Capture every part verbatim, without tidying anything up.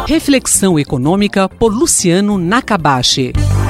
Reflexão econômica por Luciano Nakabashi.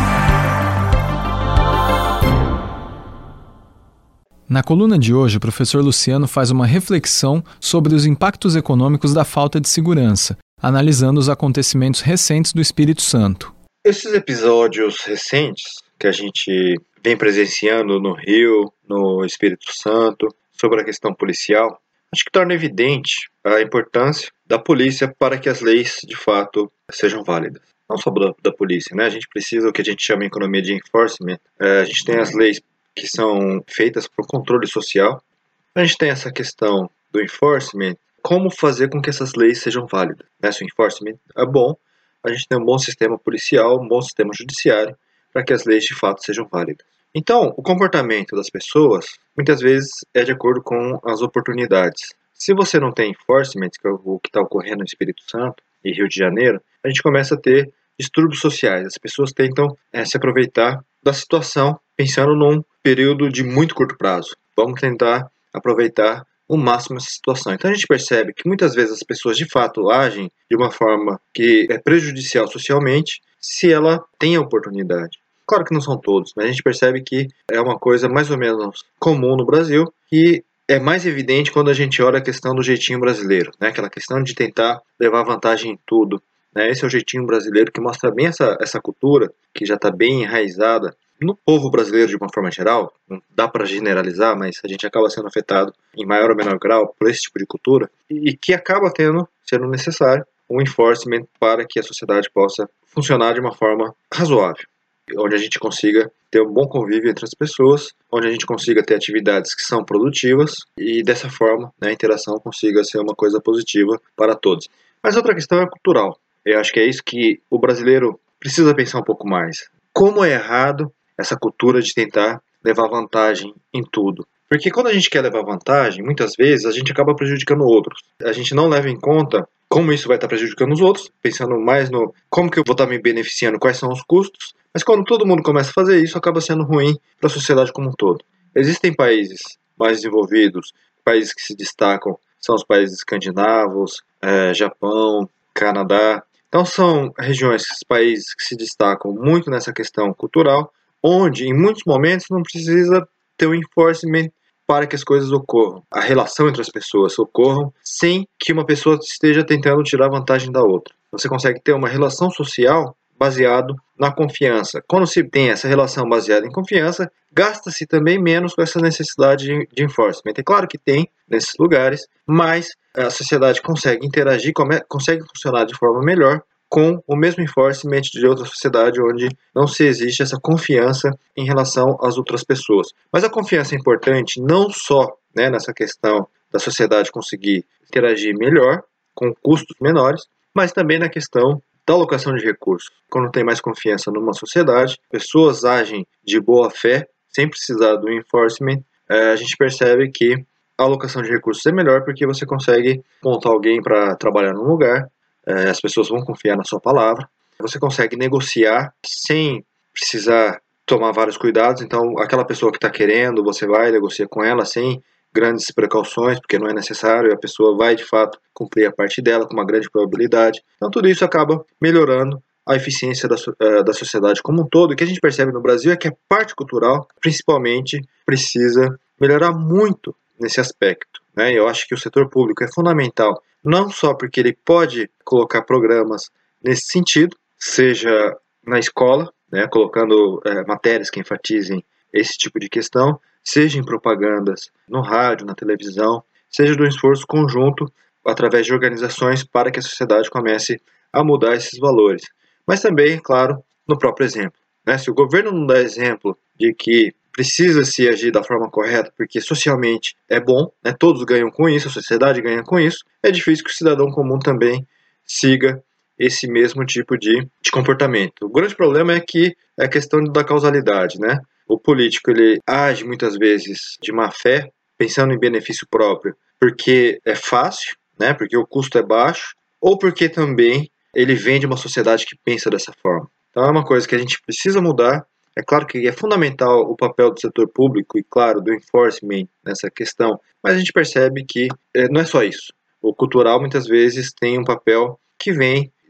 Na coluna de hoje, o professor Luciano faz uma reflexão sobre os impactos econômicos da falta de segurança, analisando os acontecimentos recentes do Espírito Santo. Esses episódios recentes que a gente vem presenciando no Rio, no Espírito Santo, sobre a questão policial, acho que torna evidente a importância da polícia para que as leis, de fato, sejam válidas. Não só da, da polícia, né? A gente precisa o que a gente chama em economia de enforcement. É, a gente tem as leis que são feitas por controle social. A gente tem essa questão do enforcement, como fazer com que essas leis sejam válidas. Né? Se o enforcement é bom, a gente tem um bom sistema policial, um bom sistema judiciário, para que as leis de fato sejam válidas. Então, o comportamento das pessoas, muitas vezes, é de acordo com as oportunidades. Se você não tem enforcement, que é o que está ocorrendo no Espírito Santo e Rio de Janeiro, a gente começa a ter distúrbios sociais. As pessoas tentam é, se aproveitar da situação, pensando num período de muito curto prazo. Vamos tentar aproveitar o máximo essa situação. Então a gente percebe que muitas vezes as pessoas de fato agem de uma forma que é prejudicial socialmente se ela tem a oportunidade. Claro que não são todos, mas a gente percebe que é uma coisa mais ou menos comum no Brasil e é mais evidente quando a gente olha a questão do jeitinho brasileiro, né? Aquela questão de tentar levar vantagem em tudo. Né? Esse é o jeitinho brasileiro que mostra bem essa, essa cultura que já está bem enraizada no povo brasileiro de uma forma geral. Não dá para generalizar, mas a gente acaba sendo afetado em maior ou menor grau por esse tipo de cultura e que acaba tendo, sendo necessário, um enforcement para que a sociedade possa funcionar de uma forma razoável, onde a gente consiga ter um bom convívio entre as pessoas, onde a gente consiga ter atividades que são produtivas e dessa forma, né, a interação consiga ser uma coisa positiva para todos. Mas outra questão é cultural. Eu acho que é isso que o brasileiro precisa pensar um pouco mais. Como é errado essa cultura de tentar levar vantagem em tudo? Porque quando a gente quer levar vantagem, muitas vezes a gente acaba prejudicando outros. A gente não leva em conta como isso vai estar prejudicando os outros, pensando mais no como que eu vou estar me beneficiando, quais são os custos. Mas quando todo mundo começa a fazer isso, acaba sendo ruim para a sociedade como um todo. Existem países mais desenvolvidos, países que se destacam, são os países escandinavos, é, Japão, Canadá. Então são regiões, países que se destacam muito nessa questão cultural, onde em muitos momentos não precisa ter um enforcement para que as coisas ocorram. A relação entre as pessoas ocorram sem que uma pessoa esteja tentando tirar vantagem da outra. Você consegue ter uma relação social baseado na confiança. Quando se tem essa relação baseada em confiança, gasta-se também menos com essa necessidade de, de enforcement. É claro que tem nesses lugares, mas a sociedade consegue interagir, come, consegue funcionar de forma melhor com o mesmo enforcement de outra sociedade onde não se existe essa confiança em relação às outras pessoas. Mas a confiança é importante não só, né, nessa questão da sociedade conseguir interagir melhor, com custos menores, mas também na questão da alocação de recursos. Quando tem mais confiança numa sociedade, pessoas agem de boa fé, sem precisar do enforcement, a gente percebe que a alocação de recursos é melhor porque você consegue montar alguém para trabalhar num lugar, as pessoas vão confiar na sua palavra, você consegue negociar sem precisar tomar vários cuidados, então aquela pessoa que está querendo, você vai negociar com ela sem grandes precauções, porque não é necessário, a pessoa vai de fato cumprir a parte dela com uma grande probabilidade. Então tudo isso acaba melhorando a eficiência da, da sociedade como um todo. O que a gente percebe no Brasil é que a parte cultural, principalmente, precisa melhorar muito nesse aspecto. Né? Eu acho que o setor público é fundamental, não só porque ele pode colocar programas nesse sentido, seja na escola, né, colocando é, matérias que enfatizem esse tipo de questão, seja em propagandas no rádio, na televisão, seja do esforço conjunto através de organizações para que a sociedade comece a mudar esses valores. Mas também, claro, no próprio exemplo. Né? Se o governo não dá exemplo de que precisa se agir da forma correta, porque socialmente é bom, né? Todos ganham com isso, a sociedade ganha com isso, é difícil que o cidadão comum também siga esse mesmo tipo de, de comportamento. O grande problema é que é a questão da causalidade, né? O político ele age muitas vezes de má fé, pensando em benefício próprio, porque é fácil, né? Porque o custo é baixo, ou porque também ele vem de uma sociedade que pensa dessa forma. Então é uma coisa que a gente precisa mudar. É claro que é fundamental o papel do setor público e, claro, do enforcement nessa questão, mas a gente percebe que é, não é só isso. O cultural, muitas vezes, tem um papel que vem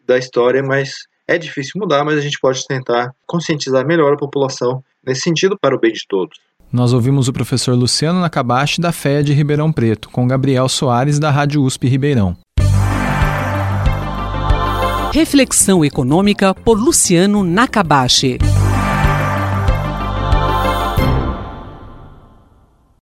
da história, mas é difícil mudar, mas a gente pode tentar conscientizar melhor a população nesse sentido para o bem de todos. Nós ouvimos o professor Luciano Nakabashi da F E A de Ribeirão Preto, com Gabriel Soares da Rádio U S P Ribeirão. Reflexão econômica por Luciano Nakabashi.